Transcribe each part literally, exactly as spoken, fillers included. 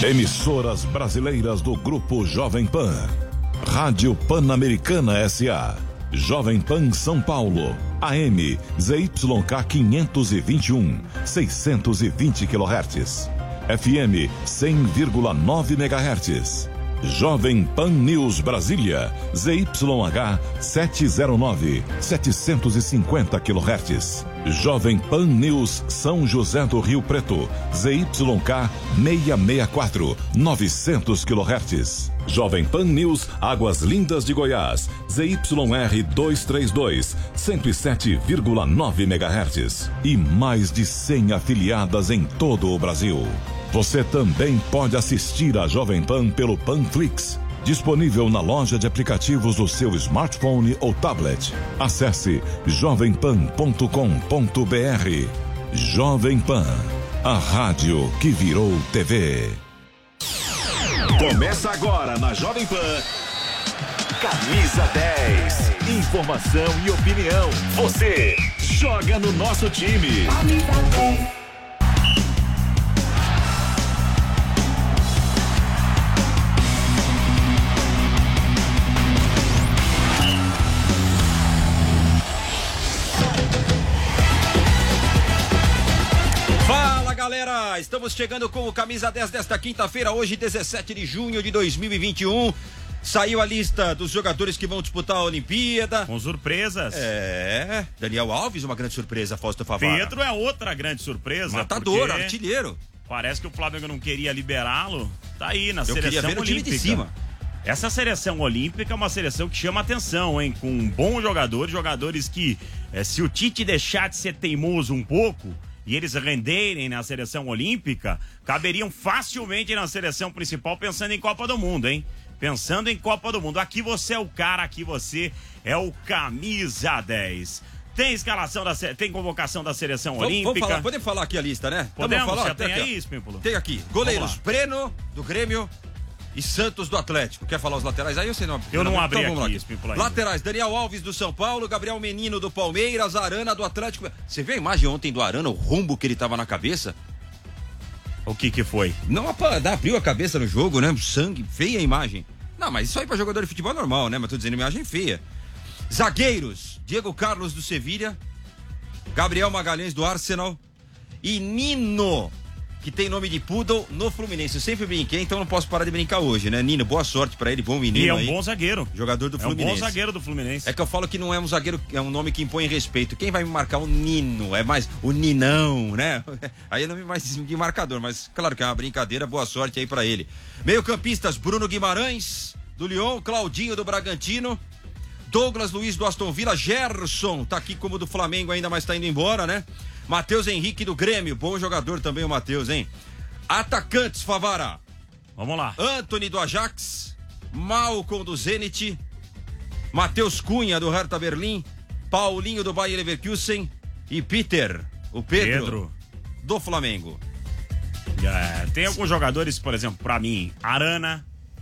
Emissoras brasileiras do Grupo Jovem Pan. Rádio Pan-Americana S A Jovem Pan São Paulo, A M Z Y K quinhentos e vinte e um, seiscentos e vinte quilohertz, F M cem vírgula nove megahertz. Jovem Pan News Brasília, Z Y H setecentos e nove, setecentos e cinquenta quilohertz. Jovem Pan News São José do Rio Preto, Z Y K seiscentos e sessenta e quatro, novecentos quilohertz. Jovem Pan News Águas Lindas de Goiás, Z Y R duzentos e trinta e dois, cento e sete vírgula nove megahertz. E mais de cem afiliadas em todo o Brasil. Você também pode assistir a Jovem Pan pelo Panflix, disponível na loja de aplicativos do seu smartphone ou tablet. Acesse jovem pan ponto com ponto b r. Jovem Pan, a rádio que virou T V. Começa agora na Jovem Pan. Camisa dez. Informação e opinião. Você joga no nosso time. Camisa dez. Galera, estamos chegando com o Camisa dez desta quinta-feira, hoje dezessete de junho de dois mil e vinte e um. Saiu a lista dos jogadores que vão disputar a Olimpíada. Com surpresas. É, Daniel Alves, uma grande surpresa, Fausto Favara. Pedro é outra grande surpresa. Matador, artilheiro. Parece que o Flamengo não queria liberá-lo. Tá aí na Eu seleção queria ver olímpica. O time de cima. Essa seleção olímpica é uma seleção que chama atenção, hein? Com bons jogadores, jogadores que, é, se o Tite deixar de ser teimoso um pouco e eles renderem na seleção olímpica, caberiam facilmente na seleção principal, pensando em Copa do Mundo, hein? Pensando em Copa do Mundo. Aqui você é o cara, aqui você é o camisa dez. Tem escalação, da, tem convocação da seleção vamos, olímpica. Vamos falar, podemos falar aqui a lista, né? Podemos, falar? Já tem aqui, aí, Espímpolo? Tem aqui, goleiros, Breno, do Grêmio, e Santos do Atlético. Quer falar os laterais aí ou você não? Eu não, não abri então, aqui, Espímpolo. Laterais, Daniel Alves do São Paulo, Gabriel Menino do Palmeiras, Arana do Atlético. Você viu a imagem ontem do Arana, o rumbo que ele tava na cabeça? O que que foi? Não, abriu a cabeça no jogo, né? Sangue, feia a imagem. Não, mas isso aí pra jogador de futebol é normal, né? Mas tô dizendo imagem feia. Zagueiros, Diego Carlos do Sevilha, Gabriel Magalhães do Arsenal e Nino, que tem nome de Poodle no Fluminense. Eu sempre brinquei, então não posso parar de brincar hoje, né? Nino, boa sorte pra ele, bom menino. E é um aí. bom zagueiro. Jogador do é Fluminense. É um bom zagueiro do Fluminense. É que eu falo que não é um zagueiro, é um nome que impõe respeito. Quem vai me marcar? O Nino. É mais o Ninão, né? Aí é nome mais de marcador, mas claro que é uma brincadeira. Boa sorte aí pra ele. Meio-campistas, Bruno Guimarães, do Lyon, Claudinho do Bragantino, Douglas Luiz do Aston Villa, Gerson, tá aqui como do Flamengo ainda, mas tá indo embora, né? Matheus Henrique do Grêmio, bom jogador também o Matheus, hein? Atacantes, Favara. Vamos lá. Antony do Ajax, Malcom do Zenit, Matheus Cunha do Hertha Berlim, Paulinho do Bayer Leverkusen e Peter, o Pedro, Pedro. do Flamengo. É, tem alguns jogadores, por exemplo, pra mim, Arana,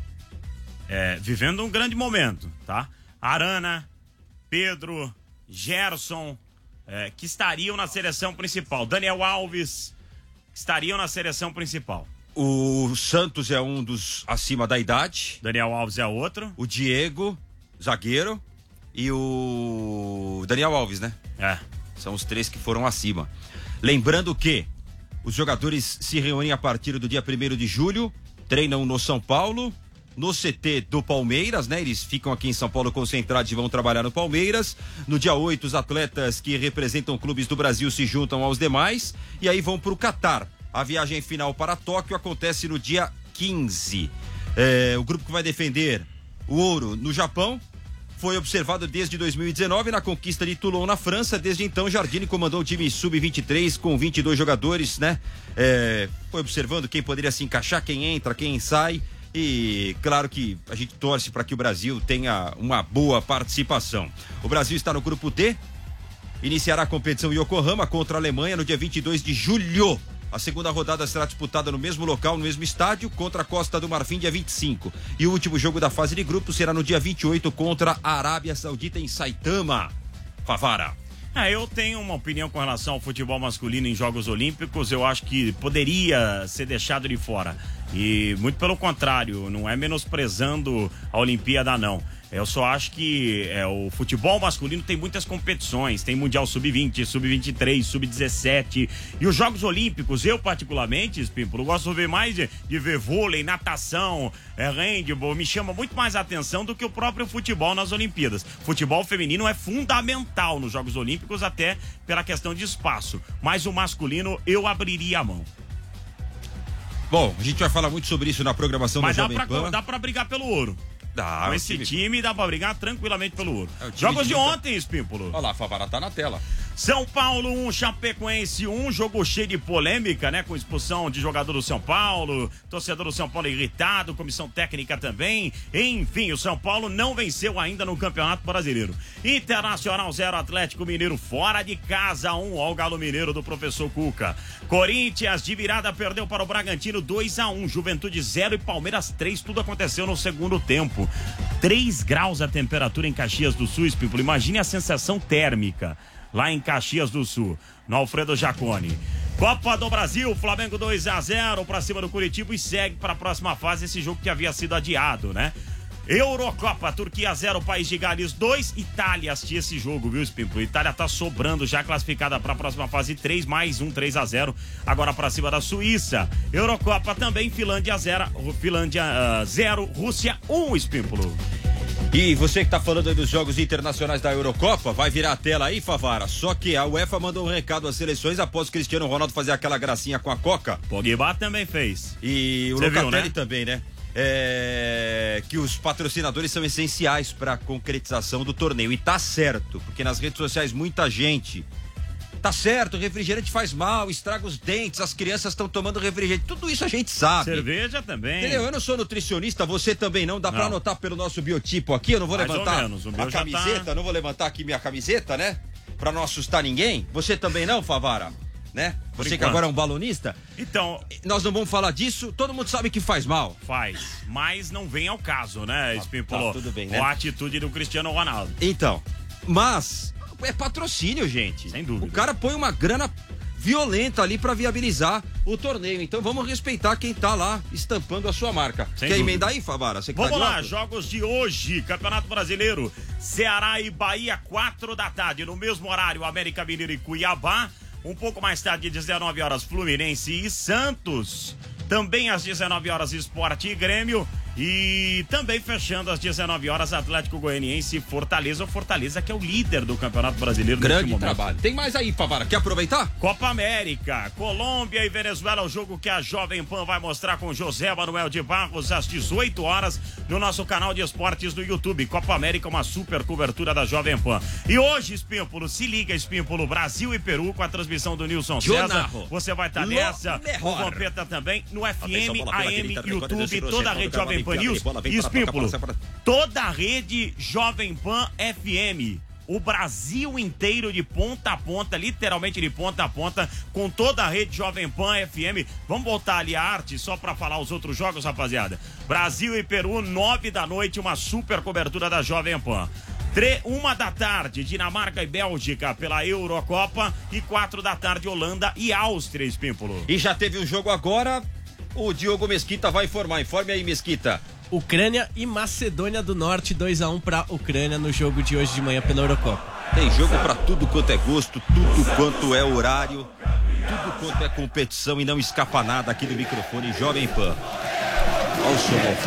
é, vivendo um grande momento, tá? Arana, Pedro, Gerson, é, que estariam na seleção principal. Daniel Alves, que estariam na seleção principal. O Santos é um dos acima da idade. Daniel Alves é outro. O Diego, zagueiro. E o Daniel Alves, né? É. São os três que foram acima. Lembrando que os jogadores se reúnem a partir do dia primeiro de julho, treinam no São Paulo, no C T do Palmeiras, né? Eles ficam aqui em São Paulo concentrados e vão trabalhar no Palmeiras. No dia oito, os atletas que representam clubes do Brasil se juntam aos demais e aí vão para o Catar. A viagem final para Tóquio acontece no dia quinze. É, o grupo que vai defender o ouro no Japão foi observado desde dois mil e dezenove na conquista de Toulon, na França. Desde então, Jardine comandou o time sub vinte e três com vinte e dois jogadores, né? É, foi observando quem poderia se encaixar, quem entra, quem sai. E claro que a gente torce para que o Brasil tenha uma boa participação. O Brasil está no grupo D, iniciará a competição em Yokohama contra a Alemanha no dia vinte e dois de julho. A segunda rodada será disputada no mesmo local, no mesmo estádio, contra a Costa do Marfim, dia vinte e cinco. E o último jogo da fase de grupos será no dia vinte e oito contra a Arábia Saudita em Saitama. Favara. É, eu tenho uma opinião com relação ao futebol masculino em Jogos Olímpicos. Eu acho que poderia ser deixado de fora. E muito pelo contrário, não é menosprezando a Olimpíada, não. Eu só acho que é, o futebol masculino tem muitas competições, tem Mundial sub vinte, sub vinte e três, sub dezessete e os Jogos Olímpicos, eu particularmente, Espímpolo, gosto de ver mais de, de ver vôlei, natação, é, handball, me chama muito mais a atenção do que o próprio futebol nas Olimpíadas. Futebol feminino é fundamental nos Jogos Olímpicos, até pela questão de espaço, mas o masculino eu abriria a mão. Bom, a gente vai falar muito sobre isso na programação mas da dá Jovem pra, Pan. dá pra brigar pelo ouro. Dá, Com o esse time... time dá pra brigar tranquilamente pelo ouro. É, Jogos de, de ontem, Espímpolo. Olha lá, a Favara tá na tela. São Paulo um, Chapecoense um, jogo cheio de polêmica, né? Com expulsão de jogador do São Paulo, torcedor do São Paulo irritado, comissão técnica também. Enfim, o São Paulo não venceu ainda no Campeonato Brasileiro. Internacional zero, Atlético Mineiro fora de casa um, ó o Galo Mineiro do professor Cuca. Corinthians de virada perdeu para o Bragantino dois a um, Juventude zero e Palmeiras três, tudo aconteceu no segundo tempo. três graus a temperatura em Caxias do Sul, Espímpolo. Imagine a sensação térmica lá em Caxias do Sul, no Alfredo Jaconi. Copa do Brasil, Flamengo dois a zero para cima do Curitiba e segue para a próxima fase esse jogo que havia sido adiado, né? Eurocopa, Turquia zero, País de Gales dois, Itália assistia esse jogo, viu, Espímpolo? Itália tá sobrando, já classificada para a próxima fase três, mais um, três a zero, agora para cima da Suíça. Eurocopa também, Finlândia zero, Finlândia zero, Rússia um, Espímpolo. E você que tá falando aí dos jogos internacionais da Eurocopa, vai virar a tela aí, Favara. Só que a UEFA mandou um recado às seleções após o Cristiano Ronaldo fazer aquela gracinha com a Coca. Pogba também fez. E o Cê Locatelli viu, né? também, né? É, que os patrocinadores são essenciais para a concretização do torneio. E tá certo, porque nas redes sociais muita gente... Tá certo, refrigerante faz mal, estraga os dentes, as crianças estão tomando refrigerante. Tudo isso a gente sabe. Cerveja também. Entendeu? Eu não sou nutricionista, você também não. Dá não. Pra anotar pelo nosso biotipo aqui. Eu não vou Mais levantar ou menos, o a meu já camiseta, tá... não vou levantar aqui minha camiseta, né? Pra não assustar ninguém. Você também não, Favara? Né? Por você enquanto. Que agora é um balonista. Então, nós não vamos falar disso, todo mundo sabe que faz mal. Faz, mas não vem ao caso, né, Espímpolo? Tá, tudo bem, né? A atitude do Cristiano Ronaldo. Então, mas é patrocínio, gente. Sem dúvida. O cara põe uma grana violenta ali pra viabilizar o torneio. Então vamos respeitar quem tá lá estampando a sua marca. Sem Quer dúvida. emendar aí, Favara? Você que Vamos tá de lá, óculos? jogos de hoje, Campeonato Brasileiro, Ceará e Bahia, quatro da tarde, no mesmo horário, América Mineiro e Cuiabá. Um pouco mais tarde, dezenove horas, Fluminense e Santos. Também às dezenove horas, Sport e Grêmio. E também fechando às dezenove horas, Atlético Goianiense e Fortaleza. O Fortaleza que é o líder do Campeonato Brasileiro. Grande trabalho. Tem mais aí, Favara. Quer aproveitar? Copa América, Colômbia e Venezuela, o jogo que a Jovem Pan vai mostrar com José Manuel de Barros às dezoito horas no nosso canal de esportes do YouTube. Copa América, uma super cobertura da Jovem Pan. E hoje, Espímpolo, se liga, Espímpolo, Brasil e Peru com a transmissão do Nilson César. Você vai estar nessa, o Vampeta também, no F M, A M, YouTube, toda a rede Jovem Pan News. E Espímpolo, toda a rede Jovem Pan F M. O Brasil inteiro de ponta a ponta, literalmente de ponta a ponta, com toda a rede Jovem Pan F M. Vamos botar ali a arte só pra falar os outros jogos, rapaziada. Brasil e Peru, nove da noite, uma super cobertura da Jovem Pan. Tre- uma da tarde, Dinamarca e Bélgica pela Eurocopa. E quatro da tarde, Holanda e Áustria, Espímpolo. E já teve um jogo agora, o Diogo Mesquita vai informar. Informe aí, Mesquita. Ucrânia e Macedônia do Norte, dois a um pra Ucrânia no jogo de hoje de manhã pela Eurocopa. Tem jogo pra tudo quanto é gosto, tudo quanto é horário, tudo quanto é competição e não escapa nada aqui do microfone Jovem Pan. Olha o som ao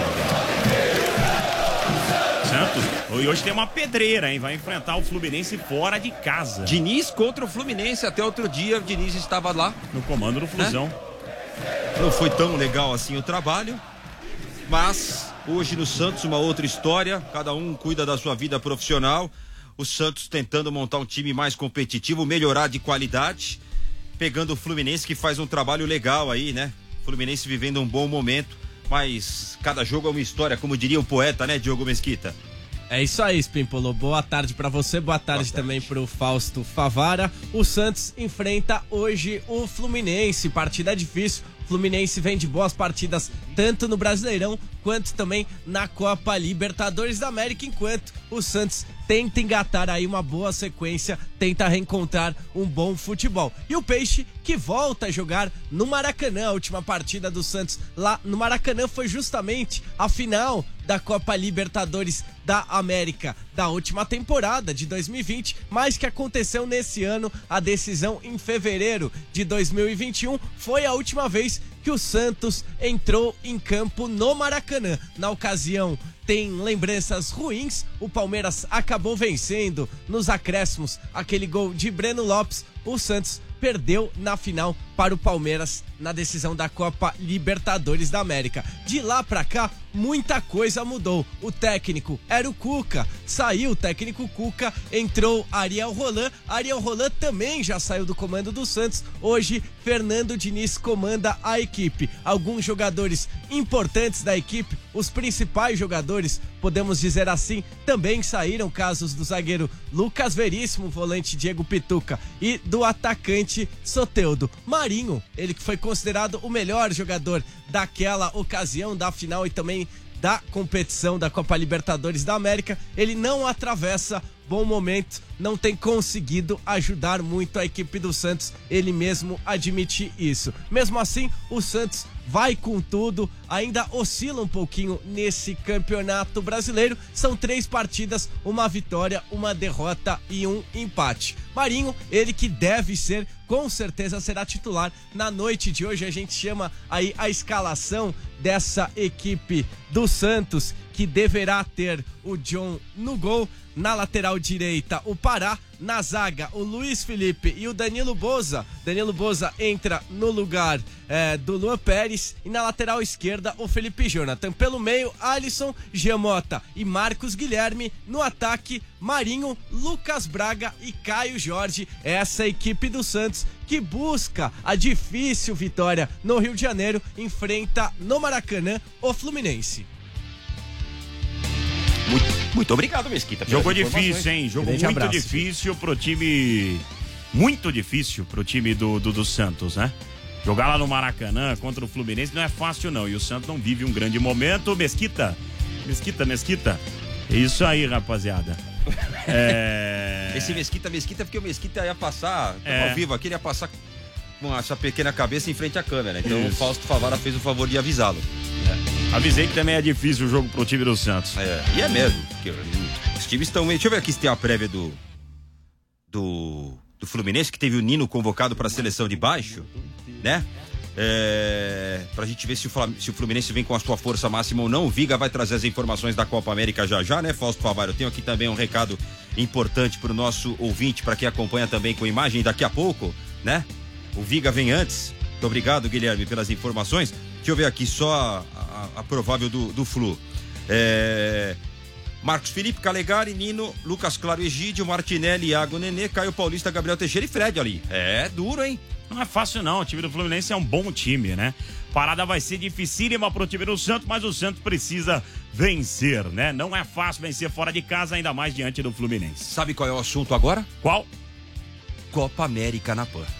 fundo. Santos, e hoje tem uma pedreira, hein? Vai enfrentar o Fluminense fora de casa. Diniz contra o Fluminense, até outro dia o Diniz estava lá. No comando do Flusão. É? Não foi tão legal assim o trabalho, mas hoje no Santos uma outra história, cada um cuida da sua vida profissional. O Santos tentando montar um time mais competitivo, melhorar de qualidade, pegando o Fluminense que faz um trabalho legal aí, né? Fluminense vivendo um bom momento, mas cada jogo é uma história, como diria o poeta, né, Diogo Mesquita? É isso aí, Spimpolo. Boa tarde pra você, boa tarde, boa tarde também pro Fausto Favara. O Santos enfrenta hoje o Fluminense, partida difícil. O Fluminense vem de boas partidas tanto no Brasileirão quanto também na Copa Libertadores da América, enquanto o Santos tenta engatar aí uma boa sequência, tenta reencontrar um bom futebol. E o Peixe que volta a jogar no Maracanã. A última partida do Santos lá no Maracanã foi justamente a final da Copa Libertadores da América da última temporada de dois mil e vinte, mas que aconteceu nesse ano. A decisão em fevereiro de dois mil e vinte e um foi a última vez que o Santos entrou em campo no Maracanã. Na ocasião, tem lembranças ruins, o Palmeiras acabou vencendo nos acréscimos aquele gol de Breno Lopes. O Santos perdeu na final para o Palmeiras na decisão da Copa Libertadores da América. De lá pra cá, muita coisa mudou. O técnico era o Cuca, saiu o técnico Cuca, entrou Ariel Roland. Ariel Roland também já saiu do comando do Santos. Hoje, Fernando Diniz comanda a equipe. Alguns jogadores importantes da equipe, os principais jogadores, podemos dizer assim, também saíram. Casos do zagueiro Lucas Veríssimo, volante Diego Pituca e do atacante Soteldo. Marinho, ele que foi considerado o melhor jogador daquela ocasião da final e também da competição da Copa Libertadores da América, ele não atravessa bom momento, não tem conseguido ajudar muito a equipe do Santos, ele mesmo admite isso. Mesmo assim, o Santos vai com tudo, ainda oscila um pouquinho nesse campeonato brasileiro. São três partidas, uma vitória, uma derrota e um empate. Marinho, ele que deve ser, com certeza será titular na noite de hoje. A gente chama aí a escalação dessa equipe do Santos, que deverá ter o John no gol. Na lateral direita, o Pará. Na zaga, o Luiz Felipe e o Danilo Boza. Danilo Boza entra no lugar é, do Luan Pérez. E na lateral esquerda, o Felipe Jonathan. Pelo meio, Alisson, Giamota e Marcos Guilherme. No ataque, Marinho, Lucas Braga e Caio Jorge. Essa é a equipe do Santos que busca a difícil vitória no Rio de Janeiro. Enfrenta no Maracanã o Fluminense. Muito, muito obrigado, Mesquita. Jogo difícil, hein? Jogo Grande muito abraço. difícil pro time. Muito difícil pro time do, do, do Santos, né? Jogar lá no Maracanã contra o Fluminense não é fácil, não. E o Santos não vive um grande momento. Mesquita, Mesquita, Mesquita. É isso aí, rapaziada. É... Esse Mesquita, Mesquita, porque o Mesquita ia passar, é. ao vivo aqui, ele ia passar com essa pequena cabeça em frente à câmera. Então isso. O Fausto Favara fez o favor de avisá-lo. É. Avisei que também é difícil o jogo pro time do Santos. É, e é mesmo. Porque os times estão meio... Deixa eu ver aqui se tem a prévia do, do, do Fluminense, que teve o Nino convocado para a seleção de baixo, né? É, pra gente ver se o, Flam... se o Fluminense vem com a sua força máxima ou não. O Viga vai trazer as informações da Copa América já já, né, Fausto Favara? Eu tenho aqui também um recado importante pro nosso ouvinte, para quem acompanha também com imagem daqui a pouco, né? O Viga vem antes. Muito obrigado, Guilherme, pelas informações. Deixa eu ver aqui só a, a, a provável do, do Flu. É... Marcos Felipe, Calegari, Nino, Lucas Claro, Egídio, Martinelli, Iago, Nenê, Caio Paulista, Gabriel Teixeira e Fred ali. É duro, hein? Não é fácil não, o time do Fluminense é um bom time, né? Parada vai ser dificílima pro time do Santos, mas o Santos precisa vencer, né? Não é fácil vencer fora de casa, ainda mais diante do Fluminense. Sabe qual é o assunto agora? Qual? Copa América na Pan.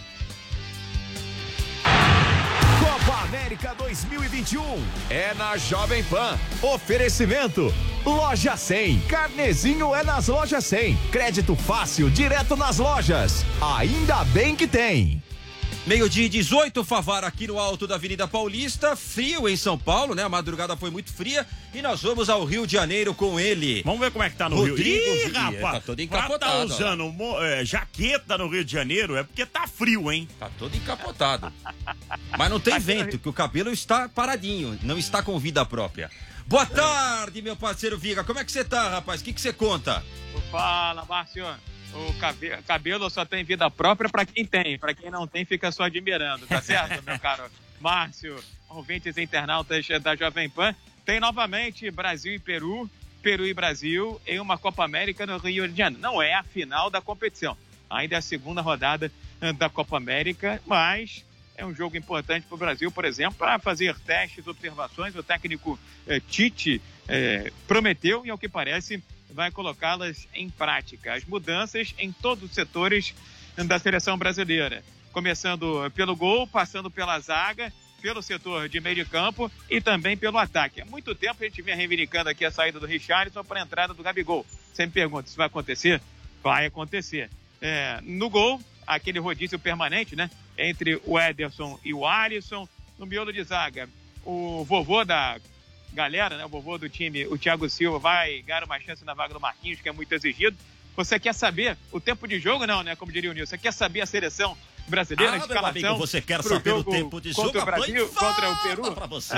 Copa América dois mil e vinte e um é na Jovem Pan. Oferecimento Loja cem. Carnezinho é nas Lojas cem. Crédito fácil, direto nas lojas. Ainda bem que tem. Meio-dia e dezoito, Favara aqui no alto da Avenida Paulista. Frio em São Paulo, né? A madrugada foi muito fria. E nós vamos ao Rio de Janeiro com ele. Vamos ver como é que tá no Rodrigo Rio. Ih, rapaz, tá todo encapotado. Tá usando é, jaqueta no Rio de Janeiro é porque tá frio, hein? Tá todo encapotado. Mas não tem vento, que o cabelo está paradinho, não está com vida própria. Boa tarde, meu parceiro Viga. Como é que você tá, rapaz? O que que você conta? Fala, Márcio. O cabelo, cabelo só tem vida própria para quem tem. Para quem não tem, fica só admirando, tá certo, meu caro Márcio? Ouvintes internautas da Jovem Pan. Tem novamente Brasil e Peru, Peru e Brasil em uma Copa América no Rio de Janeiro. Não é a final da competição. Ainda é a segunda rodada da Copa América, mas é um jogo importante para o Brasil, por exemplo, para fazer testes, observações. O técnico eh, Tite eh, prometeu e, ao que parece, vai colocá-las em prática. As mudanças em todos os setores da seleção brasileira. Começando pelo gol, passando pela zaga, pelo setor de meio de campo e também pelo ataque. Há muito tempo a gente vinha reivindicando aqui a saída do Richarlison para a entrada do Gabigol. Você me pergunta se vai acontecer? Vai acontecer. É, no gol, aquele rodízio permanente, né? Entre o Ederson e o Alisson. No miolo de zaga, o vovô da galera, né? O vovô do time, o Thiago Silva, vai ganhar uma chance na vaga do Marquinhos, que é muito exigido. Você quer saber o tempo de jogo? Não, né? Como diria o Nilson. Você quer saber a seleção brasileira, ah, a escalação? Amigo, você quer saber o tempo de jogo? Contra o Brasil, contra o Peru? Pra você.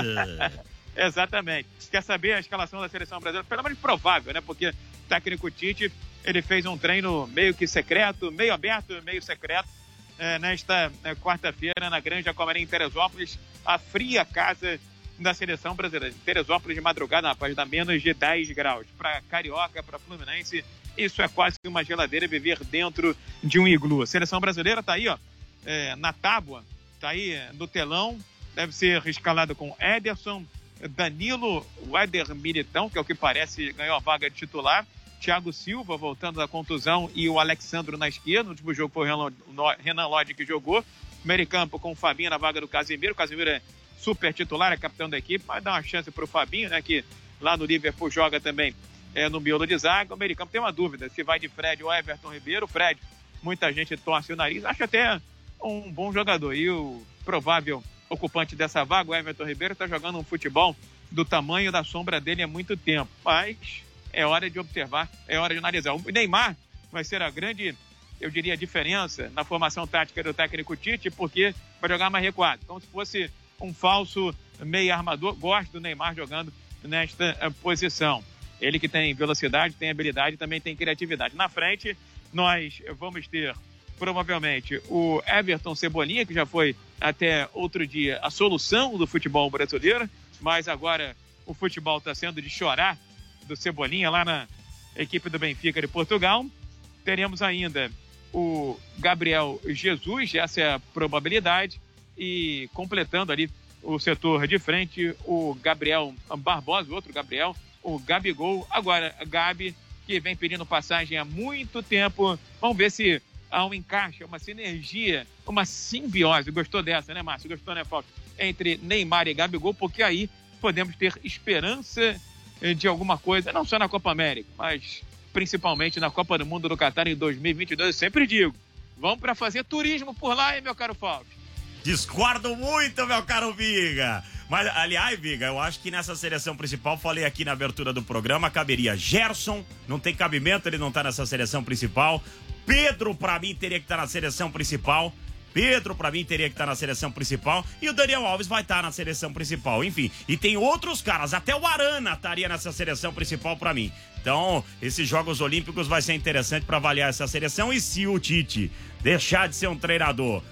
Exatamente. Quer saber a escalação da seleção brasileira? Pelo menos provável, né? Porque o técnico Tite, ele fez um treino meio que secreto, meio aberto, meio secreto, é, nesta é, quarta-feira na Granja Comari em Teresópolis, a fria casa da seleção brasileira. Teresópolis de madrugada, rapaz, dá menos de dez graus. Para Carioca, para Fluminense, isso é quase uma geladeira viver dentro de um iglu. A seleção brasileira tá aí, ó, é, na tábua, tá aí no telão, deve ser escalado com Ederson, Danilo, o Éder Militão, que é o que parece ganhou a vaga de titular, Thiago Silva voltando da contusão e o Alexandro na esquerda. No último jogo foi o Renan Lodge que jogou. Meio campo com o Fabinho na vaga do Casemiro. O Casemiro é super titular, é capitão da equipe, mas dá uma chance pro Fabinho, né, que lá no Liverpool joga também é, no miolo de zaga. O meio campo tem uma dúvida, se vai de Fred ou Everton Ribeiro. Fred, muita gente torce o nariz, acha até um bom jogador. E o provável ocupante dessa vaga, o Everton Ribeiro, está jogando um futebol do tamanho da sombra dele há muito tempo. Mas é hora de observar, é hora de analisar. O Neymar vai ser a grande, eu diria, diferença na formação tática do técnico Tite, porque vai jogar mais recuado, como se fosse um falso meio armador. Gosto do Neymar jogando nesta posição. Ele que tem velocidade, tem habilidade, também tem criatividade. Na frente, nós vamos ter provavelmente o Everton Cebolinha, que já foi até outro dia a solução do futebol brasileiro, mas agora o futebol está sendo de chorar do Cebolinha lá na equipe do Benfica de Portugal. Teremos ainda o Gabriel Jesus, essa é a probabilidade, e completando ali o setor de frente, o Gabriel Barbosa, o outro Gabriel, o Gabigol. Agora, Gabi, que vem pedindo passagem há muito tempo. Vamos ver se há um encaixe, uma sinergia, uma simbiose. Gostou dessa, né, Márcio? Gostou, né, Fausto? Entre Neymar e Gabigol, porque aí podemos ter esperança de alguma coisa, não só na Copa América, mas principalmente na Copa do Mundo do Catar em dois mil e vinte e dois. Eu sempre digo, vamos para fazer turismo por lá, hein, meu caro Fausto? Discordo muito, meu caro Viga. Mas, aliás, Viga, eu acho que nessa seleção principal, falei aqui na abertura do programa, caberia Gerson, não tem cabimento, ele não tá nessa seleção principal. Pedro, pra mim, teria que estar na seleção principal. Pedro, pra mim, teria que estar na seleção principal. E o Daniel Alves vai estar na seleção principal. Enfim, e tem outros caras. Até o Arana estaria nessa seleção principal pra mim. Então, esses Jogos Olímpicos vai ser interessante pra avaliar essa seleção. E se o Tite deixar de ser um treinador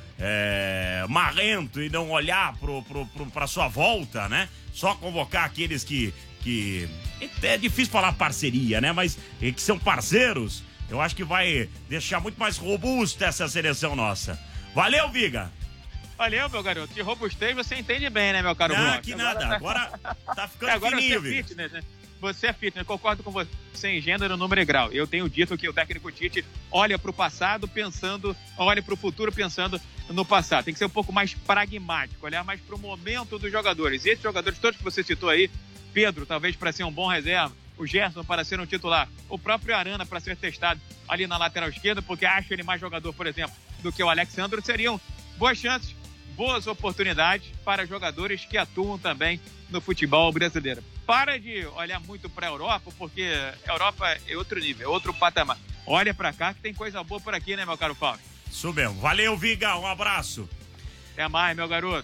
é, marrento e não olhar pro, pro, pro, pra sua volta, né? Só convocar aqueles que, que... É difícil falar parceria, né? Mas que são parceiros. Eu acho que vai deixar muito mais robusta essa seleção nossa. Valeu, Viga! Valeu, meu garoto. De robustez você entende bem, né, meu caro Não, Bloco? que nada. Agora tá ficando Agora fininho, você é Viga. fitness, né? Você é fitness. Concordo com você em gênero, número e grau. Eu tenho dito que o técnico Tite olha pro passado pensando, olha pro futuro pensando no passado. Tem que ser um pouco mais pragmático, olhar mais pro momento dos jogadores. E esses jogadores todos que você citou aí, Pedro, talvez para ser um bom reserva, o Gerson para ser um titular, o próprio Arana para ser testado ali na lateral esquerda, porque acho ele mais jogador, por exemplo, do que o Alexandre, seriam boas chances, boas oportunidades para jogadores que atuam também no futebol brasileiro. Para de olhar muito para a Europa, porque a Europa é outro nível, é outro patamar. Olha para cá que tem coisa boa por aqui, né, meu caro Fausto? Isso mesmo. Valeu, Viga. Um abraço. Até mais, meu garoto.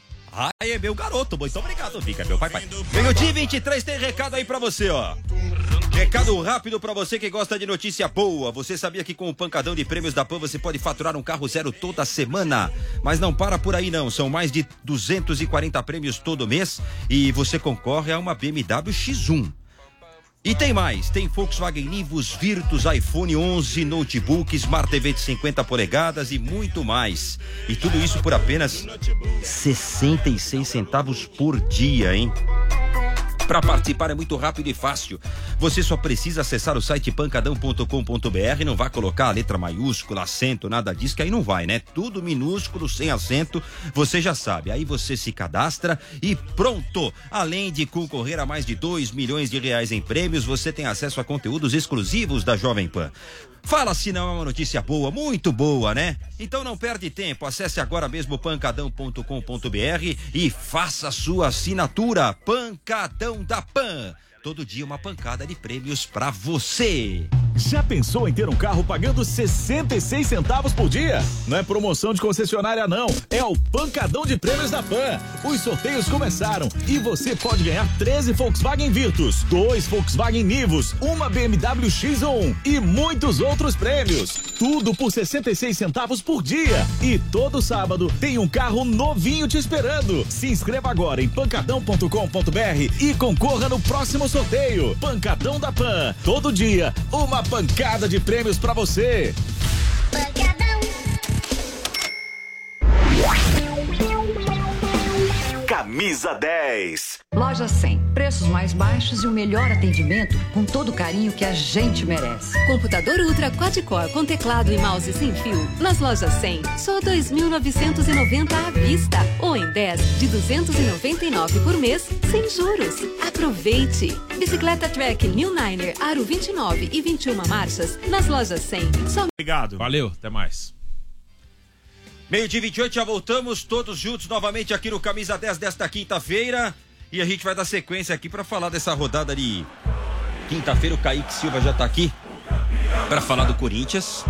Ai, é meu garoto, muito obrigado, Viga, meu pai, pai. Meio-dia vinte e três tem recado aí pra você, ó. Recado rápido pra você que gosta de notícia boa. Você sabia que com o pancadão de prêmios da Pan você pode faturar um carro zero toda semana? Mas não para por aí não, são mais de duzentos e quarenta prêmios todo mês e você concorre a uma B M W X um. E tem mais, tem Volkswagen Nivus, Virtus, iPhone onze, notebook, Smart T V de cinquenta polegadas e muito mais. E tudo isso por apenas sessenta e seis centavos por dia, hein? Para participar é muito rápido e fácil. Você só precisa acessar o site pancadão ponto com ponto br, não vai colocar a letra maiúscula, acento, nada disso, que aí não vai, né? Tudo minúsculo, sem acento, você já sabe. Aí você se cadastra e pronto! Além de concorrer a mais de dois milhões de reais em prêmios, você tem acesso a conteúdos exclusivos da Jovem Pan. Fala se não é uma notícia boa, muito boa, né? Então não perde tempo, acesse agora mesmo pancadão ponto com ponto br e faça a sua assinatura. Pancadão da Pan. Todo dia uma pancada de prêmios pra você. Já pensou em ter um carro pagando sessenta e seis centavos por dia? Não é promoção de concessionária não, é o Pancadão de Prêmios da Pan. Os sorteios começaram e você pode ganhar treze Volkswagen Virtus, dois Volkswagen Nivus, uma B M W X um e muitos outros prêmios. Tudo por sessenta e seis centavos por dia. E todo sábado tem um carro novinho te esperando. Se inscreva agora em pancadão ponto com ponto br e concorra no próximo sorteio. Pancadão da Pan. Todo dia, uma pancada de prêmios pra você. Pancadão. Camisa dez. Loja cem. Preços mais baixos e o melhor atendimento com todo o carinho que a gente merece. Computador Ultra Quad-Core com teclado e mouse sem fio. Nas lojas cem, só dois mil novecentos e noventa à vista. Ou em dez de duzentos e noventa e nove por mês, sem juros. Aproveite! Bicicleta Trek New Niner Aro vinte e nove e vinte e uma marchas. Nas lojas cem. Só... Obrigado. Valeu, até mais. Meio-dia vinte e oito, já voltamos todos juntos novamente aqui no Camisa dez desta quinta-feira. E a gente vai dar sequência aqui para falar dessa rodada de quinta-feira. O Kaique Silva já tá aqui para falar do Corinthians.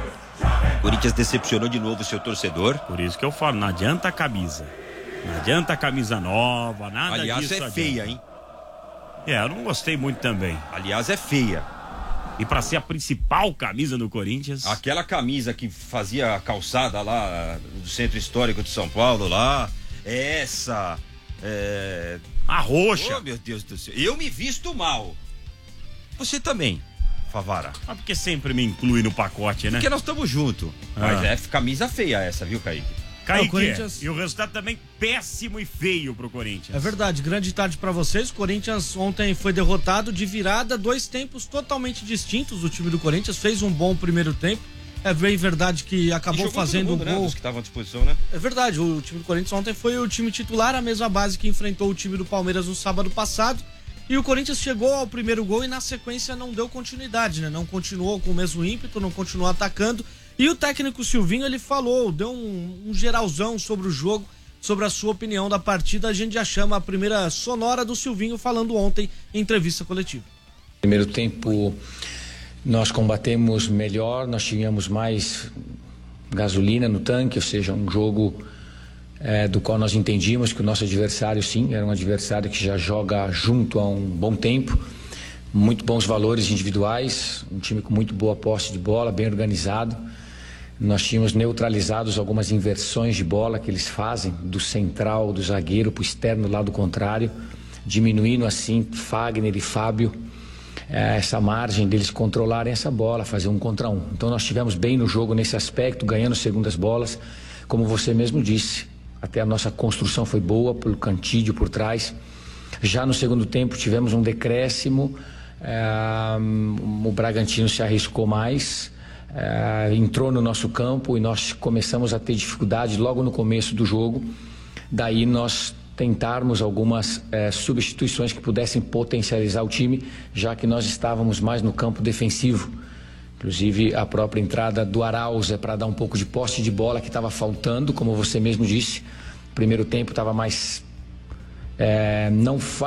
O Corinthians decepcionou de novo o seu torcedor. Por isso que eu falo, não adianta a camisa. Não adianta a camisa nova, nada Aliás, disso. é adianta. feia, hein? É, eu não gostei muito também. Aliás, é feia. E pra ser a principal camisa do Corinthians... Aquela camisa que fazia a calçada lá do Centro Histórico de São Paulo lá, essa... É... A roxa. Oh, meu Deus do céu. Eu me visto mal. Você também, Favara. Ah, porque sempre me inclui no pacote, né? Porque nós estamos juntos. Ah. Mas é camisa feia essa, viu, Kaique? Kaique, É, o Corinthians... e o resultado também péssimo e feio pro Corinthians. É verdade, grande tarde pra vocês. O Corinthians ontem foi derrotado de virada, dois tempos totalmente distintos. O time do Corinthians fez um bom primeiro tempo. É bem verdade que acabou fazendo mundo, um gol. Né, dos que estavam à disposição, né? É verdade, o time do Corinthians ontem foi o time titular, a mesma base que enfrentou o time do Palmeiras no sábado passado. E o Corinthians chegou ao primeiro gol e na sequência não deu continuidade, né? Não continuou com o mesmo ímpeto, não continuou atacando. E o técnico Silvinho, ele falou, deu um, um geralzão sobre o jogo, sobre a sua opinião da partida. A gente já chama a primeira sonora do Silvinho falando ontem em entrevista coletiva. Primeiro tempo nós combatemos melhor, nós tínhamos mais gasolina no tanque, ou seja, um jogo é, do qual nós entendíamos que o nosso adversário, sim, era um adversário que já joga junto há um bom tempo. Muito bons valores individuais, um time com muito boa posse de bola, bem organizado. Nós tínhamos neutralizados algumas inversões de bola que eles fazem do central, do zagueiro para o externo, lado contrário, diminuindo assim Fagner e Fábio, eh, essa margem deles controlarem essa bola, fazer um contra um. Então nós estivemos bem no jogo nesse aspecto, ganhando segundas bolas, como você mesmo disse. Até a nossa construção foi boa, pelo cantídio por trás. Já no segundo tempo tivemos um decréscimo, eh, o Bragantino se arriscou mais. Uh, entrou no nosso campo e nós começamos a ter dificuldade logo no começo do jogo. Daí nós tentarmos algumas uh, substituições que pudessem potencializar o time, já que nós estávamos mais no campo defensivo. Inclusive a própria entrada do Arauz é para dar um pouco de posse de bola que estava faltando, como você mesmo disse. O primeiro tempo estava mais uh, não